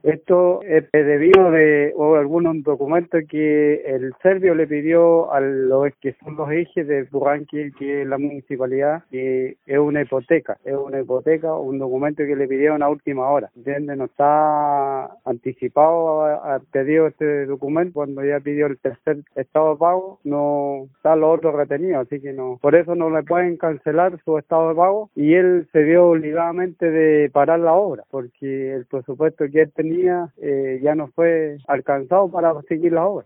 Esto es debido o algunos documentos que el serbio le pidió a los que son los ejes de Burranqui, que es la municipalidad, que es una hipoteca, un documento que le pidieron a última hora, ¿entiendes? No está anticipado a pedido este documento. Cuando ya pidió el tercer estado de pago, no está lo otro retenido, así que no, por eso no le pueden cancelar su estado de pago, y él se vio obligadamente de parar la obra, porque el presupuesto que él tenía ya no fue alcanzado para seguir la obra.